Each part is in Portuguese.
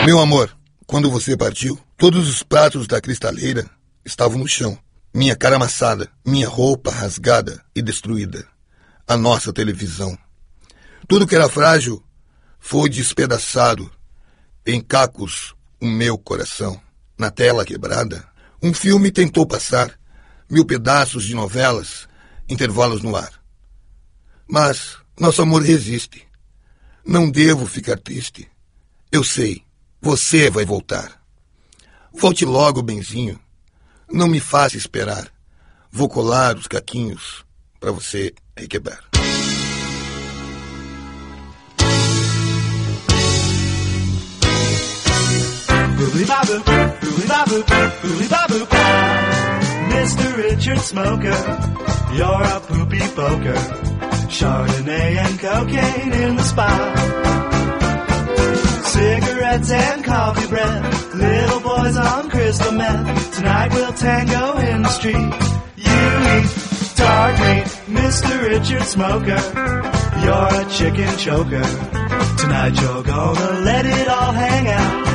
Meu amor, quando você partiu, todos os pratos da cristaleira estavam no chão. Minha cara amassada, minha roupa rasgada e destruída. A nossa televisão. Tudo que era frágil foi despedaçado. Em cacos, o meu coração. Na tela quebrada, um filme tentou passar 1000 pedaços de novelas, intervalos no ar. Mas nosso amor resiste. Não devo ficar triste. Eu sei, você vai voltar. Volte logo, benzinho. Não me faça esperar. Vou colar os caquinhos para você requebrar. Mr. Richard Smoker, you're a poopy poker. Chardonnay and cocaine in the spot. Cigarettes and coffee breath. Little boys on crystal meth. Tonight we'll tango in the street. You eat dark meat, Mr. Richard Smoker. You're a chicken choker. Tonight you're gonna let it all hang out.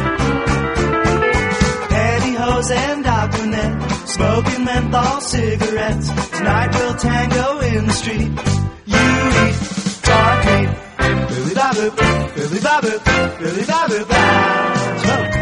Pantyhose and Aquanet, smoking menthol cigarettes. Tonight we'll tango in the street. You eat dark meat, Billy Bob, Billy Bob, Billy Bob, Bob.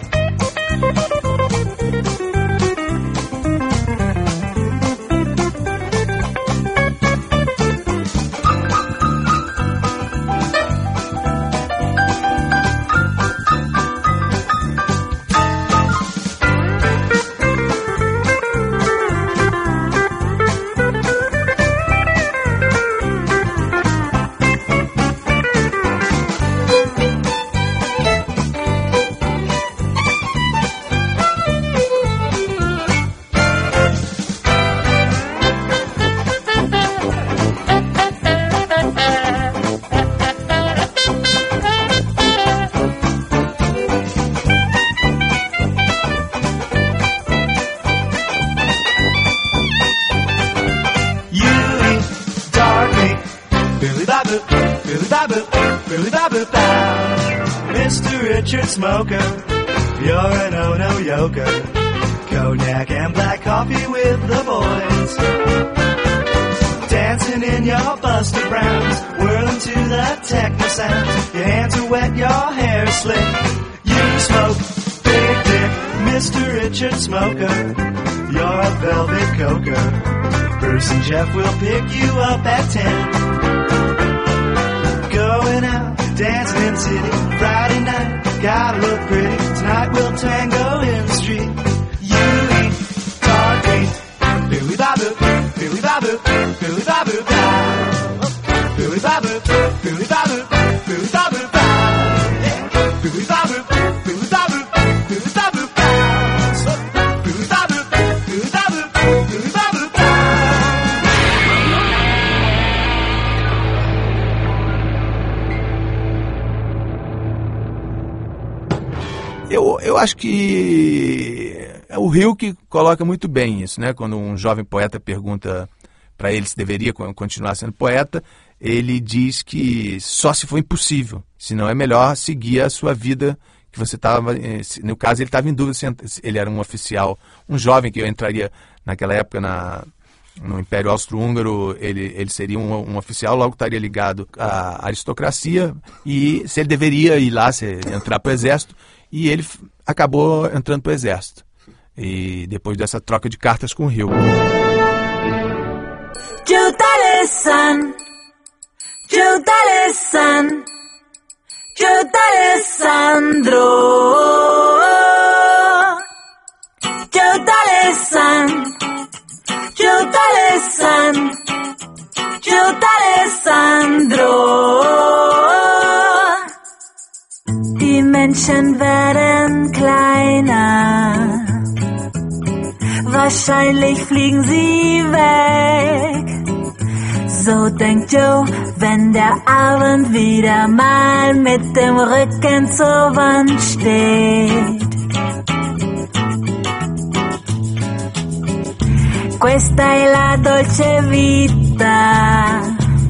Mr. Richard Smoker, you're an oh-no yoker. Cognac and black coffee with the boys. Dancing in your Buster Browns, whirling to the techno sound. Your hands are wet, your hair is slick. You smoke big dick, Mr. Richard Smoker. You're a velvet coker. Bruce and Jeff will pick you up at 10. Going out, dancing in the city, Friday night, gotta look pretty. Tonight we'll tango in the street. You eat dark meat, Billy Babu, Billy Babu, Billy Babu, Billy Babu, Billy Babu, Billy Babu, Billy Babu, Billy Babu, Billy Babu, Billy Babu, Billy Babu, Billy Babu. Eu acho que é o Rilke coloca muito bem isso, né? Quando um jovem poeta pergunta para ele se deveria continuar sendo poeta, ele diz que só se for impossível, senão é melhor seguir a sua vida que você estava... No caso, ele estava em dúvida se ele era um oficial, um jovem que entraria naquela época no Império Austro-Húngaro, ele seria um oficial, logo estaria ligado à aristocracia, e se ele deveria ir lá, entrar para o exército, e ele acabou entrando para o exército. E depois dessa troca de cartas com o Rio. Joe D'Alessandro, Joe D'Alessandro, Joe D'Alessandro, Joe D'Alessandro, Joe D'Alessandro, Joe D'Alessandro. Die Menschen werden kleiner, wahrscheinlich fliegen sie weg. So denkt Joe, wenn der Abend wieder mal mit dem Rücken zur Wand steht. Questa è la dolce vita,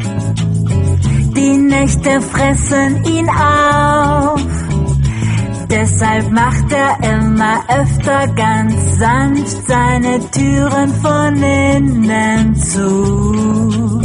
die Nächte fressen ihn auf. Deshalb macht er immer öfter ganz sanft seine Türen von innen zu.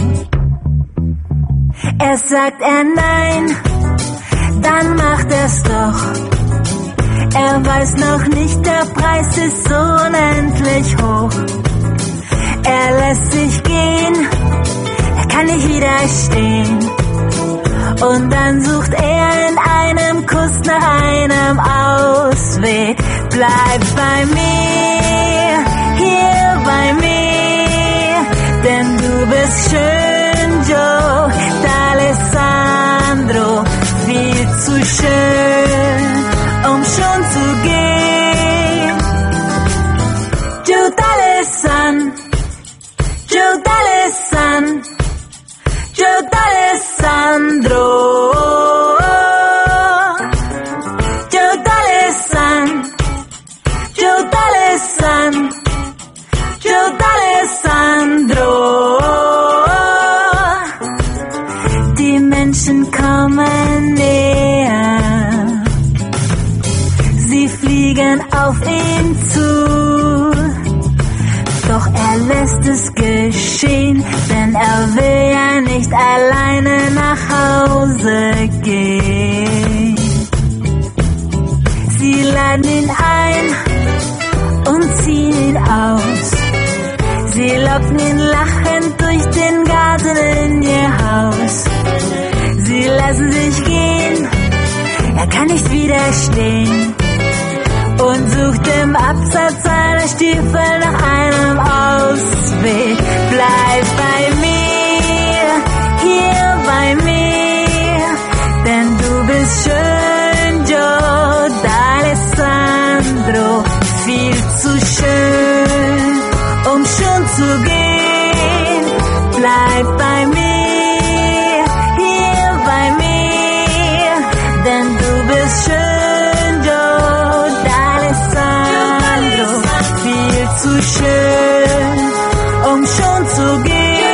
Erst sagt er nein, dann macht er's doch. Er weiß noch nicht, der Preis ist unendlich hoch. Er lässt sich gehen, er kann nicht widerstehen. Und dann sucht er in einem Kuss nach einem Ausweg. Bleib bei mir, hier bei mir, denn du bist schön, Joe D'Alessandro, viel zu schön, um schon zu gehen. Joe D'Alessandro, Joe D'Alessandro, Joe D'Alessandro, Joe D'Alessandro, Joe D'Alessandro, Joe D'Alessandro. Die Menschen kommen näher, sie fliegen auf ihn zu. Doch er lässt es geschehen, denn er will ja nicht alleine nach Hause gehen. Sie laden ihn ein und ziehen ihn aus. Sie locken ihn lachend durch den Garten in ihr Haus. Sie lassen sich gehen, er kann nicht widerstehen. Und sucht im Absatz seiner Stiefel nach einem Ausweg. Bleib bei mir, hier bei mir, denn du bist schön, Joe D'Alessandro, viel zu schön, um schon zu gehen. Bleib bei mir, hier bei mir, denn du bist schön, Joe D'Alessandro, viel zu schön, um schon zu gehen.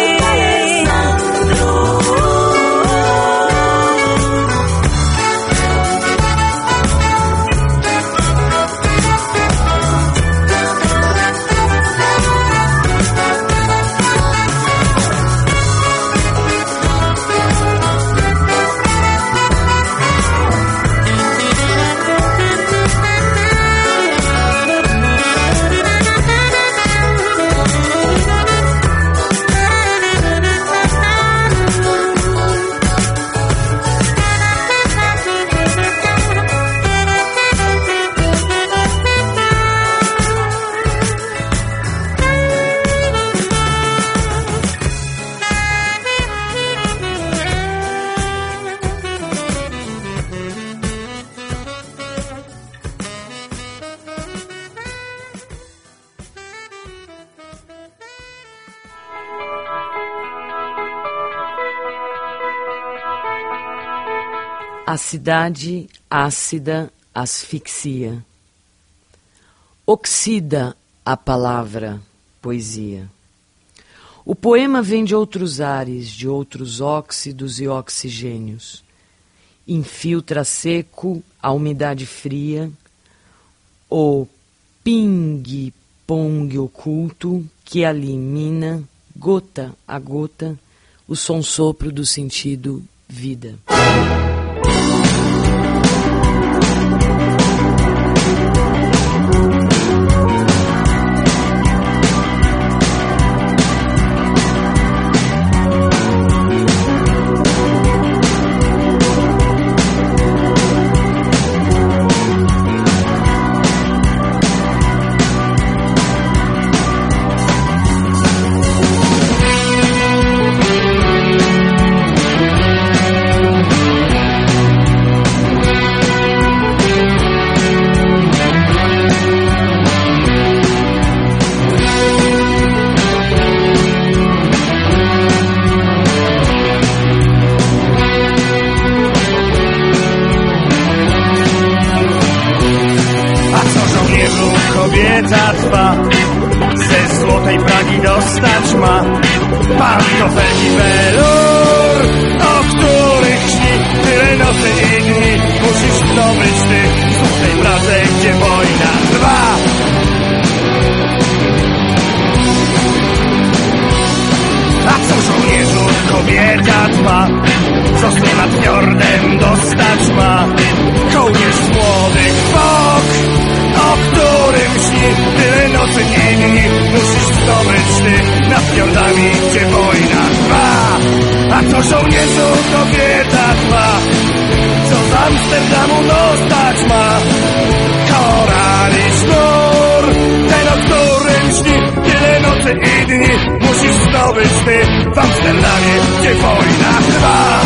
A cidade ácida asfixia. Oxida a palavra poesia. O poema vem de outros ares, de outros óxidos e oxigênios. Infiltra seco a umidade fria, o ping-pong oculto que ali mina, gota a gota, o som-sopro do sentido vida. Kobieta trwa, ze złotej Pragi dostać ma pantofelki welur, o których śni tyle nocy i dni. Musisz to być ty, złotej Drodze, gdzie wojna trwa. A co żołnierzu kobieta dba, co z nad fiordem dostać ma? Kołnierz młodych fok, o którym śni tyle nocy i dni. Musisz zdobyć ty nad fiordami, gdzie wojna trwa. A co żołnierzu kobieta dba, co z Amsterdamu dostać ma? Korali sznur, ten o którym śni tyle nocy i dni. Musisz zdobyć ty w Amsterdamie, gdzie wojna trwa.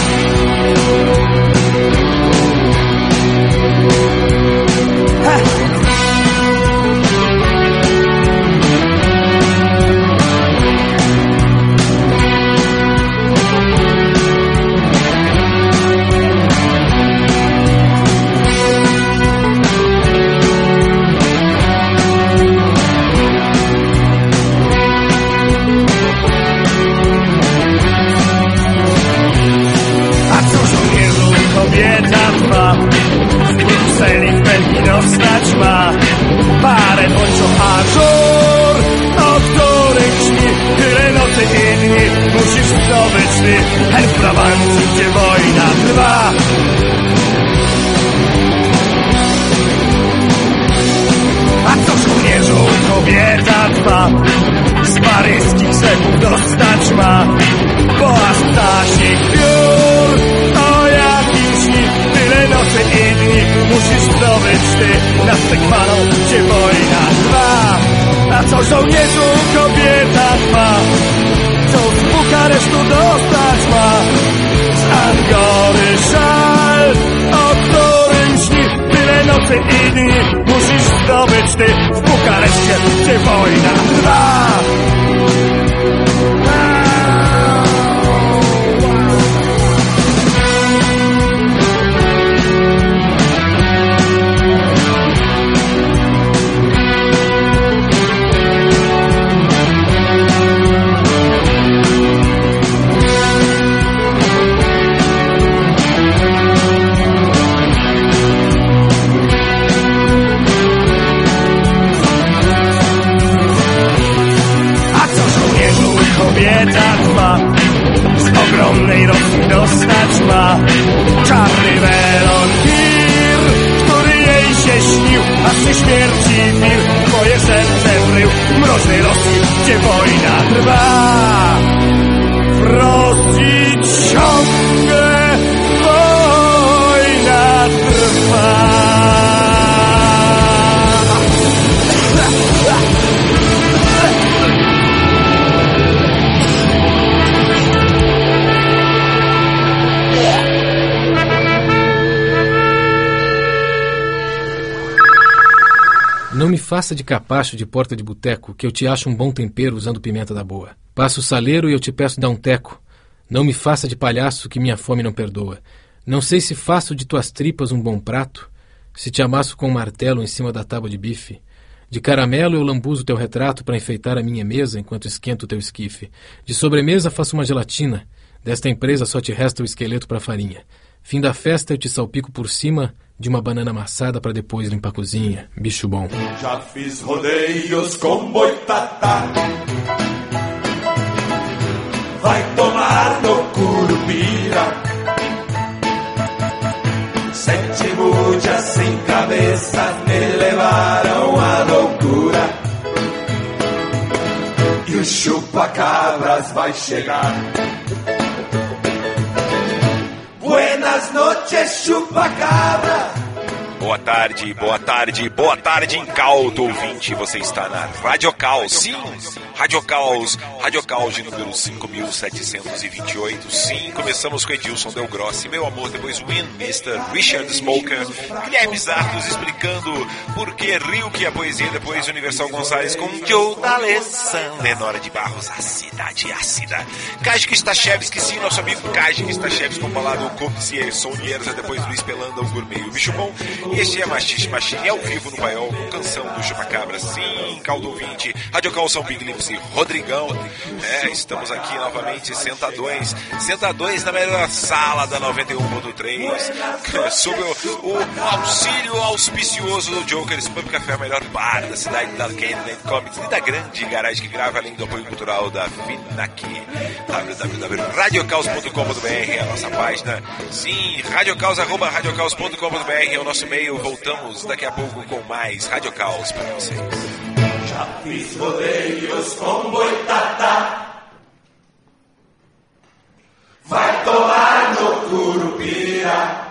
Dostać ma parę bądź ażur, o których śni tyle nocy i dni. Musisz zdobyć ty ten w Brabancie, gdzie wojna trwa. A co żołnierzu kobieta dba, z paryskich sklepów dostać ma boa Stasik piór, o jakim śni tyle nocy i dni. Musisz zdobyć ty nad Stekwaną, gdzie wojna trwa. A co żołnierzu kobieta dba, co z Bukaresztu dostać ma? Z Angory szal, o którym śni tyle nocy i dni. Musisz zdobyć ty w Bukareszcie, gdzie wojna trwa. Kobieta trwa, z ogromnej Rosji dostać ma czarny welontir, który jej się śnił, aż przy śmierci pił. Twoje serce wrył w mrocznej Rosji, gdzie wojna trwa. W Rosji ciągle wojna trwa. Não me faça de capacho de porta de boteco, que eu te acho um bom tempero usando pimenta da boa. Passa o saleiro e eu te peço dar um teco. Não me faça de palhaço, que minha fome não perdoa. Não sei se faço de tuas tripas um bom prato, se te amasso com um martelo em cima da tábua de bife. De caramelo eu lambuzo teu retrato para enfeitar a minha mesa enquanto esquento teu esquife. De sobremesa faço uma gelatina. Desta empresa só te resta o esqueleto para farinha. Fim da festa eu te salpico por cima de uma banana amassada para depois limpar a cozinha. Bicho bom. Já fiz rodeios com boitatá. Vai tomar no Curupira. 7 muchas sem cabeça me levaram à loucura. E o chupa-cabras vai chegar. Buenas noches, chupa-cabra. Boa tarde, boa tarde, boa tarde, incauto ouvinte. Você está na Rádio Caos, sim, Rádio Caos de número 5728. Sim, começamos com Edilson Del Grossi, meu amor, depois Win, Mr. Richard Smoker, Guilherme Zardos explicando por que Rio que a poesia, depois Universal Gonzalez com Joe D'Alessandro, Lenora de Barros, a cidade ácida, Kajik Stachevski, sim, nosso amigo Kajik Stachevski, comparado com Kopsi Sonierza, depois Luiz Pelanda, o gourmet, o bicho bom. E este é Machixe Machine ao vivo no Paiol, com canção do Chupacabra. Sim, caldo ouvinte, Rádio Cal São Big Lips e Rodrigão. Estamos aqui novamente sentadões na melhor sala da 91.3, sob o auxílio auspicioso do Jokers Pub Café, o melhor bar da cidade da Candyland Comics e da grande garagem que grava, além do apoio cultural da FINAC. www.radiocaus.com.br é a nossa página. Sim, radiocaus.com.br é o nosso e-mail. Voltamos daqui a pouco com mais Rádio Caos para vocês. Já fiz rodeios com boitatá, vai tomar no Curupira.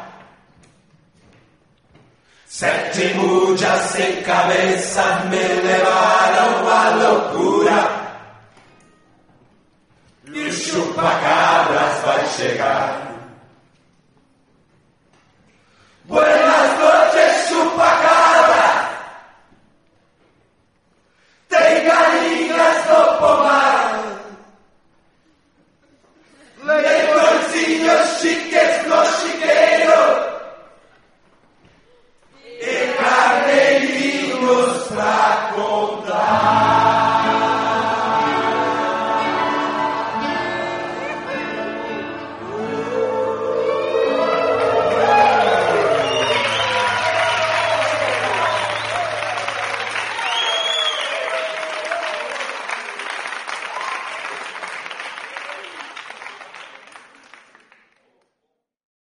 7 mudas sem cabeça me levaram à loucura.